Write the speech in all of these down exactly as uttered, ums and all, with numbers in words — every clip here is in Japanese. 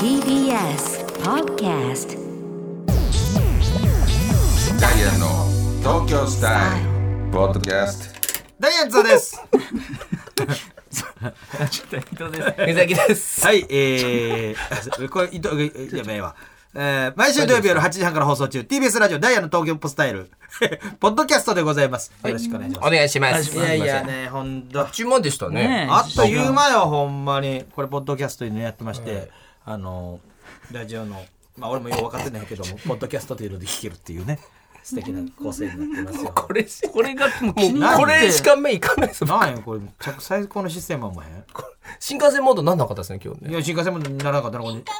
ティービーエス Podcast ダイアンの東京スタイルポッドキャスト。 ダイアンツァです水崎です。 はい、えー、これ伊藤やべえわ、えー、毎週土曜日夜はちじはんから放送中 ティービーエス ラジオダイアンの東京ポスタイルポッドキャストでございます。よろしくお願いします。 お願いします。 いやいやね、ほんとあっちまでしたね。 ねあっという間よ、ほんまに。これポッドキャストでねやってまして、はい、あのラジオのまあ俺もよく分かってないけどもポッドキャストというので聞けるっていうね素敵な構成になってますよ。 これこれがもう気になってこれしか目いかないですもん。 なんやこれ着最高のシステムはもへん。 新幹線モードなんなかったですね今日ね。 いや新幹線モードにならなかったのこれ。こ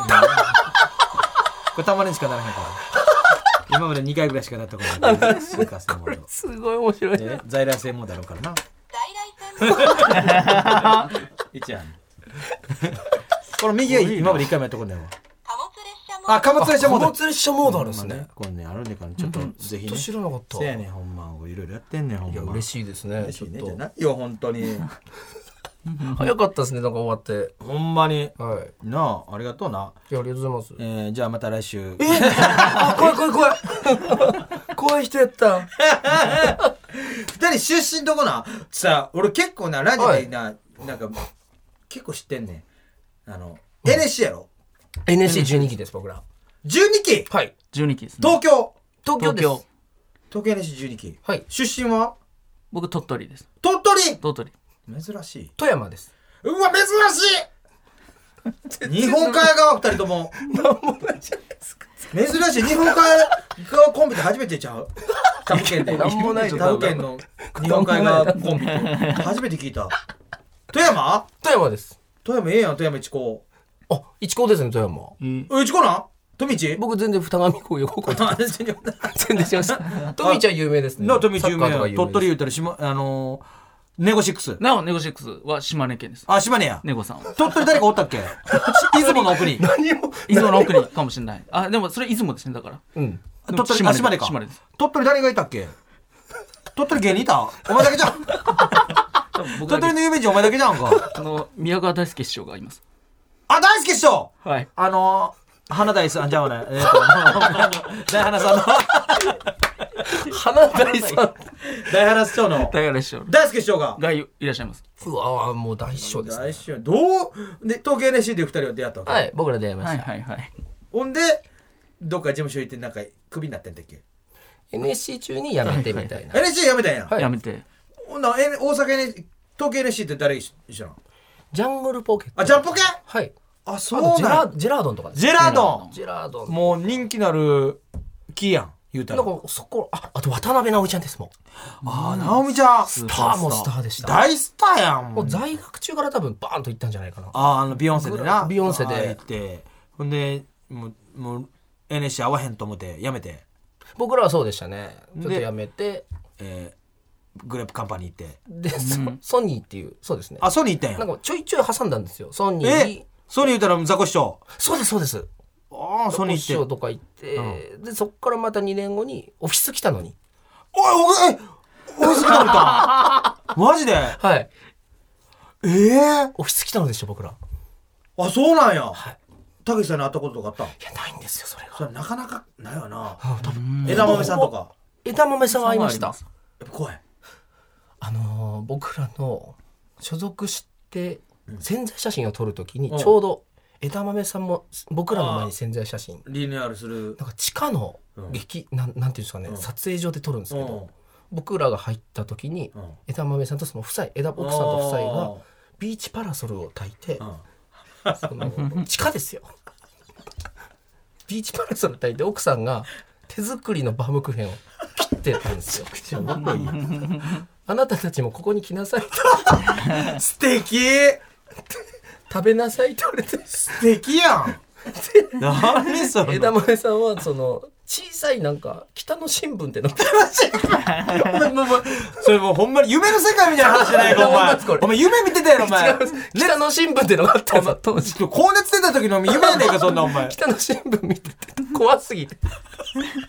れたまにしかならへんから。今までにかいぐらいしかなったことない。新幹線モード。 すごい面白い。 在来線モードあるからな。在来線。一応。この右は今までいっかいもやったことないわ。あ、貨物列車モード。 貨物列車モードあるんですね。 これねあるんでからちょっとぜひね。 知らなかった。 せやねんほんまいろいろやってんねんほんま。 いや嬉しいですね。 嬉しいねじゃないよ本当に。 早かったですねなんか終わって。 ほんまに。 はい。 なあありがとうな。 いやありがとうございます。 えー、じゃあまた来週。 えあ怖い怖い怖い怖い人やった。 二人出身どこなさあ俺結構なラジオでな、はい、なんか結構知ってんねんあの、うん、エヌエスシー やろ。 エヌエスシーじゅうに 期です僕ら。 じゅうにき。 はいじゅうにきですね。 東京東京です。 東京 エヌエスシーじゅうに 期。 はい。 出身は僕鳥取です。 鳥取。 鳥取珍しい。 富山です。 うわ珍しい日本海側二人ともなんもないじゃないですか。 珍しい日本海側コンビって初めてちゃう。他府県でなんもない他府県の日本海側コンビって初めて聞いた。富山富山です。 富山ええやん富山一高。 あ一高ですね富山。 うん一高なん富道。 僕全然二上高横高全然違いました富道は有名ですね。 な富道有名や鳥取言うたらしまあのーネゴシックス。 なおネゴシックスは島根県です。 あ島根や。 ネゴさんは鳥取誰かおったっけ出雲の奥に。 何も出雲の奥にかもしれない。あでもそれ出雲ですねだから。 うん鳥取あ島根か。 島根です。 鳥取誰がいたっけ鳥取芸人いたお前だけじゃん。鳥取の有名人お前だけじゃんか。 あの宮川大輔師匠がいます。 あ大輔師匠。 はいあのー、花大さんじゃあねえー、と大花さんの花大さん大花師匠の大原師匠大輔師匠ががいらっしゃいます。 うわもう大師匠ですね。 大師匠どうで東京 エヌエスシー でふたりは出会ったわけ。 はい僕ら出会いまはいした。 はいはいほんでどっか事務所行ってなんかクビになってんだっけ。 エヌエスシー 中に辞めてみたいな。 エヌエスシー 辞めたんや、 はい、 やめて。 ほんなら大阪 N 東京 エヌエスシー って誰一緒なの。 ジャングルポケット。 あジャンポケ。 はいああそうなんとジェラジェラードンとかです。 ジェラードンジェラードンもう人気なるキーやん言うたら。 なんかそこ あ, あと渡辺直美ちゃんですもん。 ああ直美ちゃんスターもスターでした。 大スターやん。 もう在学中から多分バーンと行ったんじゃないかな。 あああのビヨンセでなビヨンセで行ってほんでもうもう エヌエスシー 合わへんと思ってやめて僕らはそうでしたね。ちょっとやめて、 えー、グレープカンパニー行ってで、うん、ソニーっていうそうですね。 あソニー行ったんや。 なんかちょいちょい挟んだんですよソニーに。 えソニー言ったらザコシショウ。 そうですそうです。 ああソニー行ってザコシショウとか行って、うん、でそっからまたにねんごにオフィス来たのに。 おいおいオフィス来たマジで。 はいええー、 オフィス来たのでしょ僕ら。 あそうなんや。 はいたけしさんに会ったこととかあった。 いやないんですよそれが。 それなかなかないよな、 はあ、多分枝豆さんとか。 枝豆さんは会いました。やっぱ怖い。 あのー、僕らの所属して宣材写真を撮るときにちょうど枝豆さんも僕らの前に宣材写真リニューアルするなんか地下の劇、うん、なんなんていうんですかね、うん、撮影所で撮るんですけど、僕らが入った時に枝豆さんとその夫妻枝奥さんと夫妻がビーチパラソルを焚いてその地下ですよビーチパラソル焚いて奥さんが手作りのバームクーヘンを切ってたんですよあなたたちもここに来なさいと素敵食べなさいって言われて素敵やん何それ。 枝豆さんはその小さいなんか北の新聞ってのそれもうほんまに夢の世界みたいな話じゃないかお前お前夢見てたやろお前北の新聞ってのがあったんです当時高熱出た時の夢やねんかそんなお前北の新聞見てて怖すぎて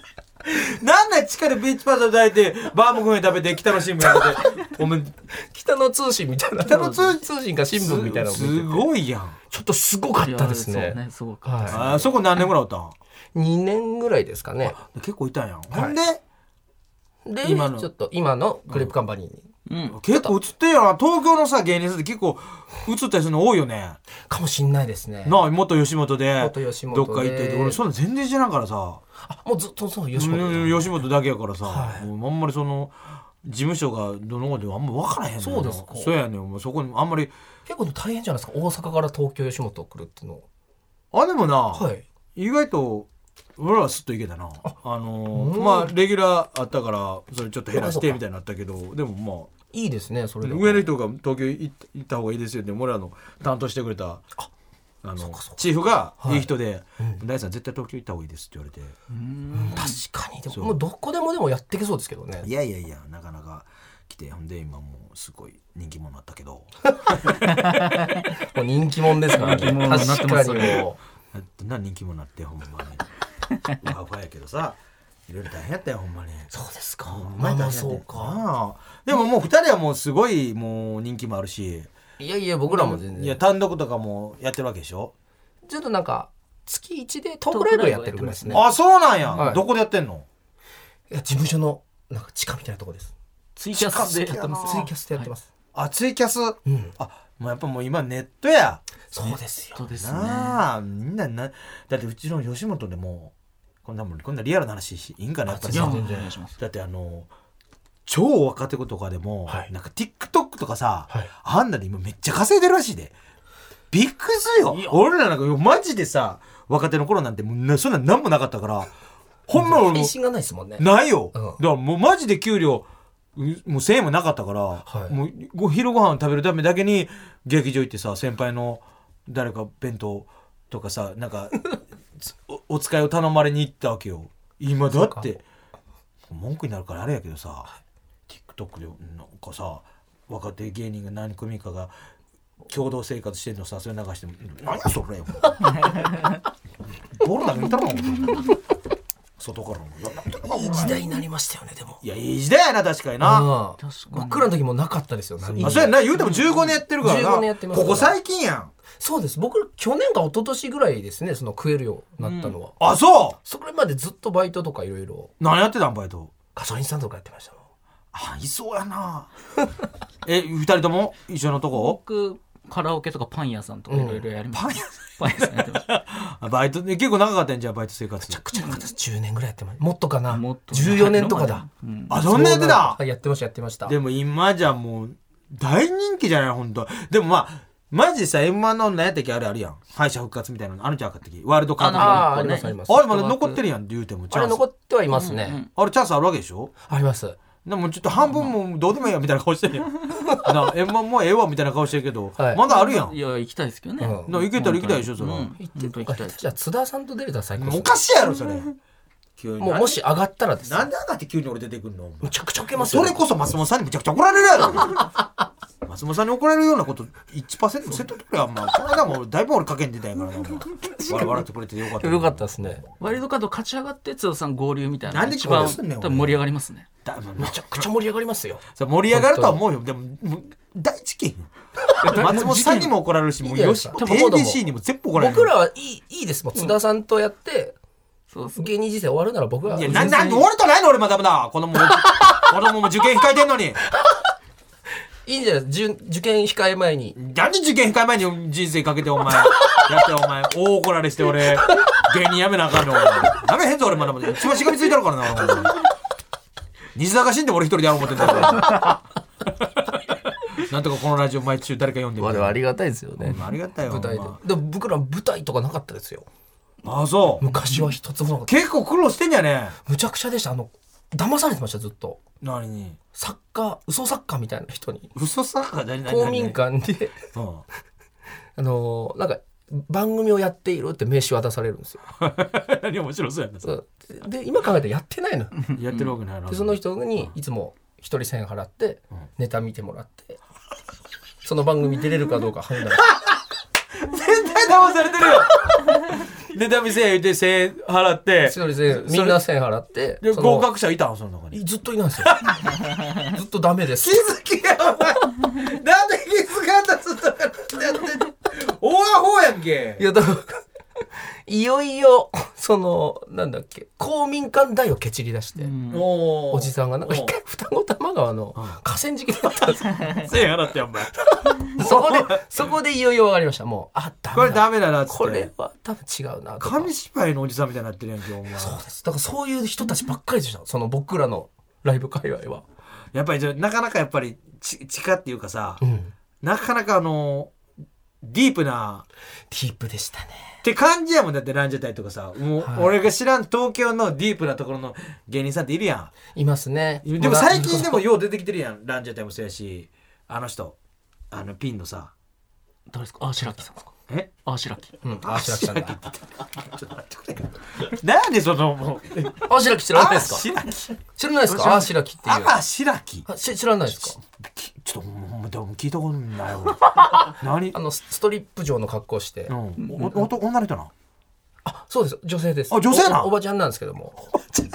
なんだ地下でビーチパスタ抱いてバームクーヘン食べて北の新聞やってお前北の通信みたいな北の通通信か新聞みたいなのを見ててすごいやん。 ちょっとすごかったですいやねそうねすごかったですねあそこ何年ぐらいおったん？ にねんぐらいですかね。 結構いたんやん。 いほんでで今のちょっと今のクレープカンパニーに、 うん結構映ってるやん。東京のさ芸人さんって結構映ったりするの多いよね。 かもしんないですね。 なあ元吉本で元吉本でどっか行ってて、俺そんな全然知らんからさ。 あもうずっとそう吉本うん吉本だけやからさ、 はいもうあんまりその事務所がどのことであんま分からへんのよ。 そうですかそうやねん。もうそこにあんまり結構大変じゃないですか、大阪から東京吉本来るっていうの。 あでもな、 はい意外と俺らはスッといけたな。あのーうんまあレギュラーあったからそれちょっと減らしそうかてみたいになったけど、でもまあいいですねそれで上の人が東京行った行った方がいいですよって俺らの担当してくれたあのチーフがいい人で「大さん絶対東京行った方がいいです」って言われて確かにでそうももうどこでもでもやっていけそうですけどね。 いやいやいやなかなか来てほんで今もうすごい人気者になったけどもう人気者ですからね。 人気者になってます確かにもどんな人気者になってほんまにふわふわやけどさいろいろ大変やったよほんまに。 うそうですか。 ほんまあまあに大変やったそうか。 ああでももうふたりはもうすごいもう人気もあるしいやいや僕らも全いや然単独とかもやってるわけでしょ。 ちょっとなんか月いちでトークライブやってるぐらいですね。 あそうなんや、 はいどこでやってんの？ いや事務所のなんか地下みたいなとこです。 ツイキャスでやってますツイキャスでやってます。 あツイキャス、 うんあもうやっぱもう今ネットやそうですよ。 そうですねなあみんななだってうちの吉本でもこんなもんこんなリアルな話いいんかなやっぱりさいや全然お願いしますだってあの超若手子とかでも、 はいなんか TikTok とかさ、 はいあんなで今めっちゃ稼いでるらしいでびっくりするよ。俺らなんかマジでさ若手の頃なんてもうなそんなん何もなかったからほんま俺も返信がないですもんね。 ないよ、 うんだからもうマジで給料うもうせんえんもなかったから、 はいもうご昼ご飯食べるためだけに劇場行ってさ先輩の誰か弁当とかさなんかお, お使いを頼まれに行ったわけよ。今だって文句になるからあれやけどさ TikTok でなんかさ若手芸人が何組かが共同生活してんのさそれ流しても何やそれボール投げに行ったの外からのいい時代になりましたよねでも。 いやいい時代やな確かにな。 ああ確かに僕らの時もなかったですよ。何あそうやな言うてもじゅうごねんやってるからな。 じゅうごねんやってますここ最近やん。 そうです。僕去年か一昨年ぐらいですねその食えるようになったのは。 あそそれまでずっとバイトとかいろいろう何やってたんバイト。 ガソリンスタンドとかやってましたもん。 あいそうやなえ二人とも一緒のとこ僕カラオケとかパン屋さんとかいろいろやります、 パン屋パン屋さんやってましたあバイトで結構長かったんじゃんバイト生活。 めちゃくちゃなかったです。じゅうねんぐらいやってました。もっとかな。 もっとじゅうよねんとかだ。 うんあそんなやってた。 はいやってましたやってました。 でも今じゃもう大人気じゃない本当。でもまあマジでさ エムワン の何やったっけあれあるやん敗者復活みたいなのあるんちゃうかったっけワールドカップとあかああありますねあります。 あれまだ残ってるやんって言うてもチャンスあれ残ってはいますね。 うんうんあれチャンスあるわけでしょ。 あります。 でもちょっと半分もどうでもいいやみたいな顔してるやんな エムワン もうええわみたいな顔してるけど、 はいまだあるやん。 いや行きたいですけどね、 うんな行けたら行きたいでしょそれは、 うん行って本当行きたいですじゃあ津田さんと出れたら最高ですおかしいやろそれ急にもうもし上がったらです。 なんで上がって急に俺出てくんの。 むちゃくちゃ受けますよ。 それこそ松本さんにめちゃくちゃ怒られるやろ松本さんに怒られるようなこと いちパーセント もせんとってくれやんまあこの間もだいぶ俺かけんでたんやからなもう笑笑ってくれてよかったよかったですね。 ワイルドカード勝ち上がって津田さん合流みたいななんで一番合流すんねん多分盛り上がりますねだまあめちゃくちゃ盛り上がりますよ。 さ盛り上がるとは思うよでももう大事件よ松本さんにも怒られるしもういいじゃないですか吉本 エービーシー にも全部怒られる。 僕らはいいいいですもん。津田さんとやってそうそう芸人人生終わるなら僕はいやなんなんで俺とないの俺まだまだ子供も子供も受験控えてんのにいいんじゃないですか。受受験控え前になんで受験控え前に人生かけてお前やってお前大怒られして俺芸人やめなあかんのやめへんぞ俺まだまだ一番しがみついてるからな俺西田が死んでも俺一人でやろう思ってんだからなんとかこのラジオ毎週誰か読んでまあでもありがたいですよね。 ありがたいよ舞台でま。 でも僕ら舞台とかなかったですよ。 ああそう昔は一つもなかった。 結構苦労してんじゃねむちゃくちゃでした。あの騙されてましたずっと。 何に作家嘘作家みたいな人に嘘さ何何何公民館でうんあのなんか番組をやっているって名刺渡されるんですよ。 何面白そうやなそれそうで今考えたらやってないの。 やってるわけないなでその人にいつも一人せんえん払ってネタ見てもらってその番組出れるかどうか判断絶対騙されてるよネタ見せ言うてせんえん払って一人でみんなせんえん払ってでその合格者いたのその中にずっといないんですよずっとダメです気づきやお前なんで気づかんだずっとやってんの大アホやんけいやだからいよいよそのなんだっけ公民館代を蹴散り出して、 おおじさんがなんか一回双子玉川の河川敷だったんですよせんえん払ってやんばいそこでそこでいよいよ分かりましたもうあダメだこれダメだなっつってこれは多分違うなとか紙芝居のおじさんみたいになってるやんけお前そうですだからそういう人たちばっかりでしたその僕らのライブ界隈は、 やっぱりじゃなかなかやっぱりち地下っていうかさ、 うん、 なかなかあのディープなディープでしたねって感じやもんだってランジャタイとかさもう、はい、俺が知らん東京のディープなところの芸人さんっているやんいますねでも最近でもよう出てきてるやんランジャタイもそうやしあの人あのピンのさ誰ですかあ白木さんですかえあ白木うんあ白木さんだちょっと待ってくれなんでそのもうあ白木知らないですか白木知らないですかあ白木っていうあ白木あ知らないですかちょっともうでも聞いたことないわ何あのストリップ状の格好して、 うん、おお女の人なあそうです女性ですあ女性なお, おばちゃんなんですけども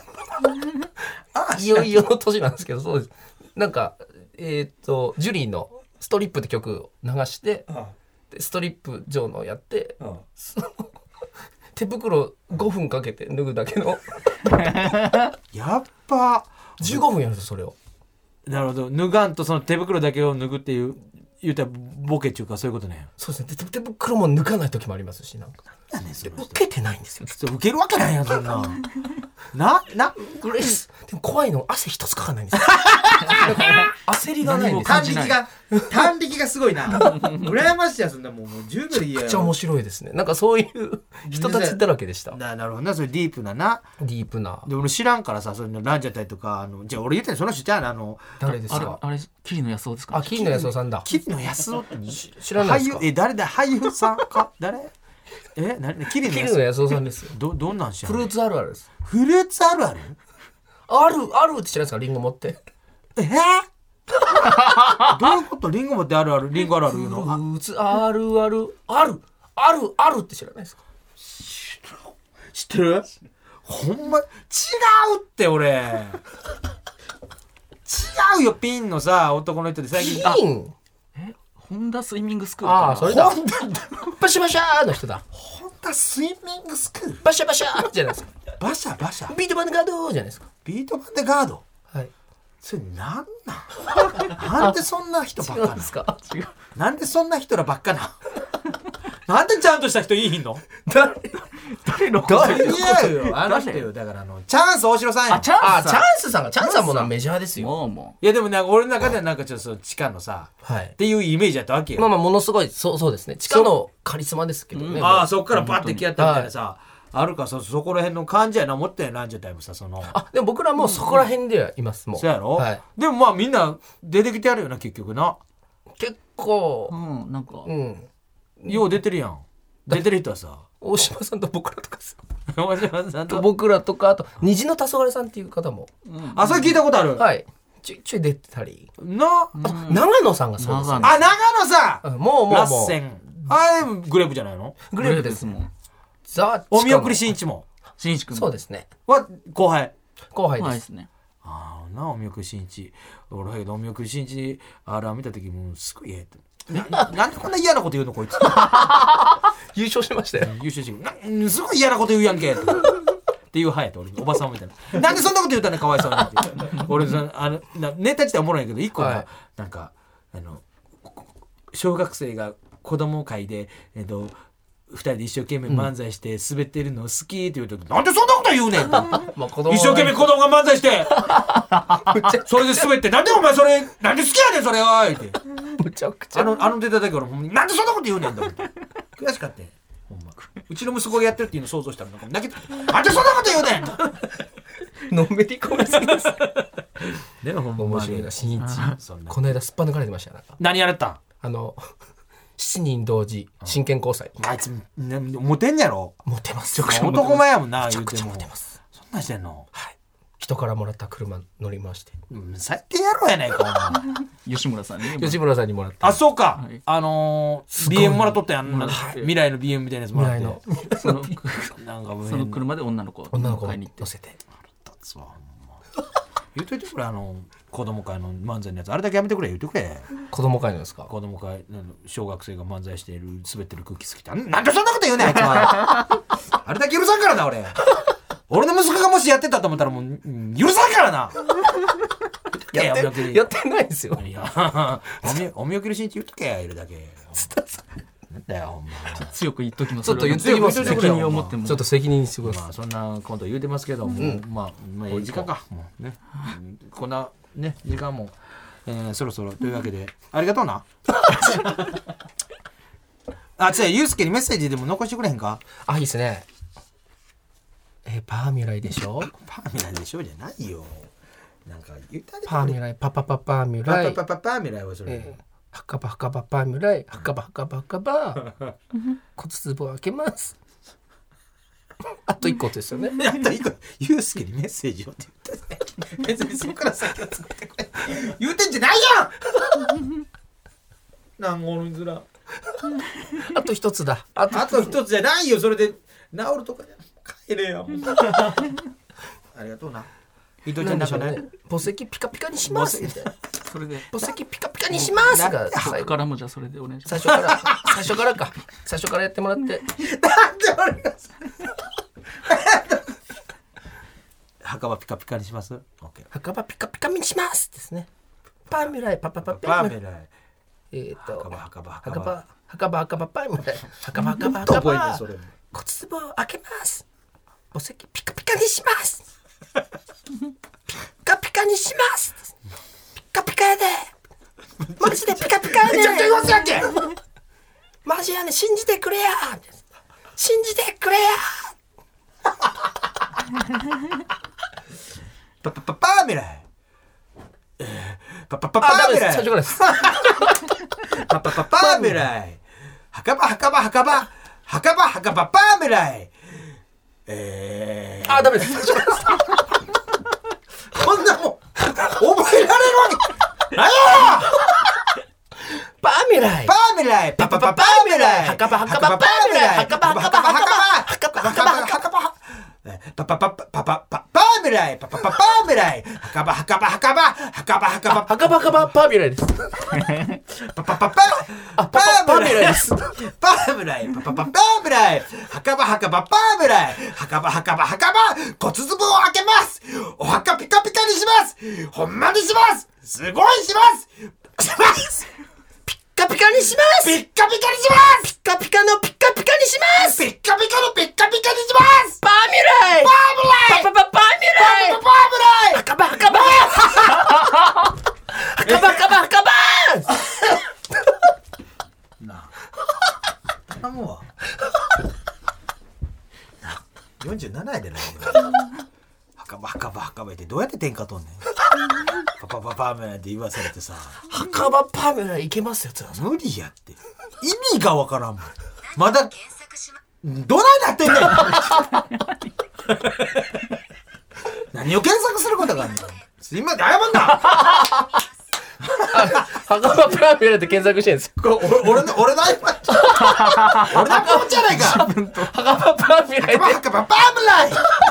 いよいよの年なんですけどそうですなんかえっ、ー、とジュリーのストリップって曲を流してでストリップ状のをやって手袋ごふんかけて脱ぐだけのやっぱじゅうごふんやるんですよそれをなるほど脱がんとその手袋だけを脱ぐっていう言うたらボケっていうかそういうことねそうですね手袋も脱かない時もありますしなんかなんでその人受けてないんですよ受けるわけないやんそんなななうれしでも怖いの汗一つかかないんですよ焦りがないんです短力が短力がすごいな羨ましいやそんなもうじゅうびょうでいいやめっちゃ面白いですねなんかそういう人たちだらけでしたな, なるほどなそれディープななディープなで俺知らんからさそのランジャタイとかあのじゃあ俺言ったらその人じゃああの誰ですかあれあれ桐野安夫ですかあ桐野安夫さんだ桐野安夫って知らないですか俳優え誰だ俳優さんか誰え何桐桐野安夫さんですよどどんなんしフルーツあるあるですフルーツあるあるあるあるって知らないですかリンゴ持ってえー、どういうことリンゴ持ってあるあるリンゴあるある言うのフルーツあるあるあるあるあるって知らないですか知ってるほんま違うって俺違うよピンのさ男の人で最近ピンホンダスイミングスクールかなああそれだバシャバシャーの人だホンダスイミングスクールバシャバシャーじゃないですかバシャバシャビートバンドガードじゃないですかビートバンドガードはいそれなんなんなんでそんな人ばっかな違うんですか違うなんでそんな人らばっかななんでちゃんとした人いいの誰誰の誰いやよあの人よだからあのチャンス大城さんやあチャンスあチャンさんスさんがチャンスさんもなメジャーですよもうもいやでもなんか俺の中ではなんかちょっとその地下のさはいっていうイメージだったわけよ、 まあまあものすごいそうそうですね地下のカリスマですけどねああそっからバッて来やったみたいなさ、あるかそそこら辺の感じやな思ったよランジャタイもさそのあでも僕らもそこら辺ではいますもうそうやろ、 はいでもまあみんな出てきてやるよな結局な結構ううんなんかうんよう出てるやん出てる人はさ大島さんと僕らとかさ大島さんと僕らとかあと虹の黄昏さんっていう方もあそれ聞いたことある、 はいちょいちょい出てたりな、 長野さんがそうです長野あ長野さんうんもうもうラもうッセンあれグレープじゃないのグレープですもんザお見送りしんいちもしんいちくんそうですねは後輩後輩ですはいですねああなお見送りしんいち俺だけどお見送りしんいちあれ見た時もうすごいええってな, なんでこんな嫌なこと言うのこいつ優勝しましたよ優勝してなすごい嫌なこと言うやんけってっていう派やと俺おばさんみたいななんでそんなこと言ったのかわいそうにって俺さあのなネタ自体おもろいけど一個が、 はい、 なんかあの小学生が子供会でえっと二人で一生懸命漫才して滑ってるの好きって言うと、うん、なんでそんなこと言うねんってまあ子供一生懸命子供が漫才してそれで滑ってなんでお前それなんで好きやねんそれおいってむちゃくちゃあのあの出ただけ俺ほんまになんでそんなこと言うねんと思って悔しかったよほんまうちの息子がやってるっていうのを想像したらなんか泣けたなんでそんなこと言うねんのんべり込みすぎですでもほん面まに白いな新一そんなこの間すっぱ抜かれてましたよなんか何やれたんあの七人同時真剣交際あいつ、ね、モテんやろモテますよ男前やもんなめちゃくちゃ言うてもモテますそんなんしてんのはい一人からもらった車乗りまして、 うん最低やろうやないかお前吉村さんにね吉村さんにもらったあそうか、 はいあのー、 ごいビーエム もらっとったやん、 はい未来の ビーエム みたいなやつもらって未来のそのなんかもうその車で女の子を女の子を買いに行って乗せて立つわほんま言うといてくれあの子供会の漫才のやつあれだけやめてくれ言うてくれ子供会のですか。 子供会あの小学生が漫才している滑ってる空気好きってなんでそんなこと言うねんあいつはあれだけ許さんからな俺俺の息子がもしやってたと思ったらもううん許さんからなやってお見送りやってないですよ。 いやおみお見送りしんち言っとけいるだけなんだよほんま強く言っときます。 ちょっと言っときますね責任を持ってもちょっと責任にしてください。 まあそんなこと言うてますけども、まあまあいい時間かもうねこんなね時間も、えー、そろそろというわけでありがとうなあじゃあユうスケにメッセージでも残してくれへんかあ、いいですね。えー、パーミュライでしょ。 パーミュライでしょじゃないよなんか言ったでパーミュライパパパパーミュパライパパパパーミュライはそれ、 えー、はかばはかばパーミュライはかばはかばはかば骨壺を開けますあと一個ですよね。 やったいいかユうスケにメッセージをって言ったね別にそこから先は作ってくれ言うてんじゃないやんなんごるずらあと一つだ。あとあと一つじゃないよそれで治るとかじゃ帰れよありがとうな伊藤ちゃんなんかね墓石ピカピカにしますみたいな。 それで墓石ピカピカにしますが最後ここからもじゃあそれでお願いします。 最初から最初からか最初からやってもらってなんで俺が墓場ピカピカにしますオッケー墓場ピカピカにしますですね。パーミュライパパパパパーミュライーミュライえっと墓場墓場墓墓場場墓場墓場パーミュライ墓場墓場ど墓場こいねそれ骨壺を開けます墓石ピカピカにしますピカピカにしますピカピカやでマジでピカピカやでめちゃくちゃ言わせやんけマジやね信じてくれや信じてくれやパパパパーミュライえーパパパパあダメでーミュライす最初からですパパパパーミュライ墓場墓場墓場墓場墓場パーミュライえーあダメです最初からですこんなもん覚えられるわけ何やパーミュライパーミュライパパパパーミュライ墓場墓場パーミュライ墓場墓場墓場墓場墓場墓場パパパパパパパパーミュライパパパパーミュライ墓場墓場墓場墓場墓場墓場墓場パーミュライですパパパパあパパパーミュライですパーミュライパパパパーミュライ墓場墓場パーミュライ墓場墓場墓場骨壺を開けますお墓ピカピカにしますほんまにしますすごいしますしますピッカピカにしますピッカピカにしますピッカピカのピッカピカにしますピッカピカのピッカピカにしますパーミュライパーミュライパパパパーミュライパパパーミュライ墓場墓場墓場墓場墓場なあ頼むわよんじゅうななやでない墓場墓場墓場ってどうやって天下取んねんパパパパーミュライって言わされてさ墓場パーミュライいけますよ津田さん無理やって意味がわからんもんまだどないなってんねん何を検索することがあるのすいません謝んな墓場パーミュライって検索してるんですよこれ俺俺の俺の iPad 俺の iPad じゃないか墓場パーミュライ墓場パーミュライ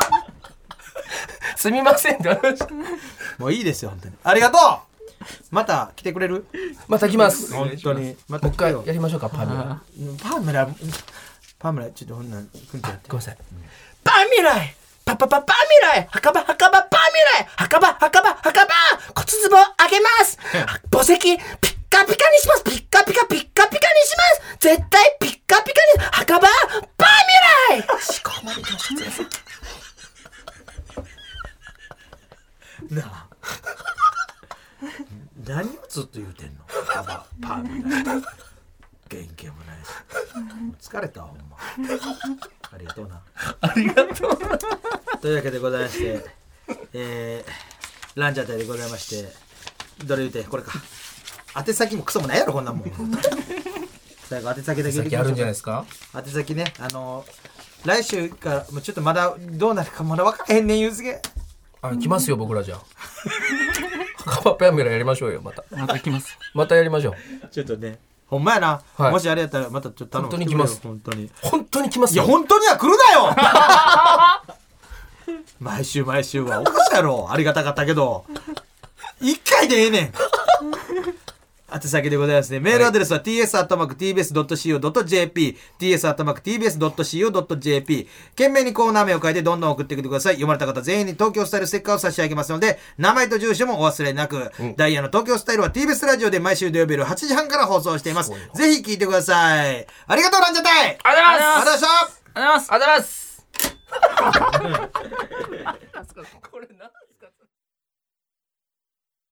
すみませんって言われましたもういいですよ本当にありがとうまた来てくれるまた来ますも本当にまたう一回来てよやりましょうかパーミュライパーミュライパーミュライちょっとほんなくんちゃってごめんなさいパーミュライパパパパーミュライ墓場墓場パーミュライ墓場墓場墓場骨壺あげます墓石ピッカピカにしますピッカピカピッカピカにします絶対ピッカピカに墓場パーミュライしこまれてましたなあ何をずっと言うてんのパパパーミュライ元気もないし疲れたほんまありがとうなありがとうというわけでございましてえー、ランジャタイでございましてどれ言うてこれか宛先もクソもないやろこんなんもん最後宛先だけ言うてきましょうか先あるんじゃないですか宛先ねあの来週からもうちょっとまだどうなるかまだ分からへんねんゆうすけあ来ますよ僕らじゃあカバペアメラやりましょうよまたまた来ます。 またやりましょうちょっとねほんまやな、 はいもしあれやったらまたちょっと頼む本当に来ます本当に本当に来ますいやよ本当には来るなよ毎週毎週はおかしいやろありがたかったけど一回でええねん宛先でございますね。メールアドレスは ティーエスアットマークティービーエスドットシーオードットジェーピー ティーエスアットマークティービーエスドットシーオードットジェーピー 懸命にコーナー名を書いてどんどん送ってきてください。読まれた方全員に東京スタイルステッカーを差し上げますので名前と住所もお忘れなく、うん、ダイヤの東京スタイルは ティービーエス ラジオで毎週土曜日夜はちじはんから放送しています。ぜひ聞いてください。ありがとうランジャタイ。 ありがとうございますありがとうございました。 ありがとうございます。 ありがとうございますこれな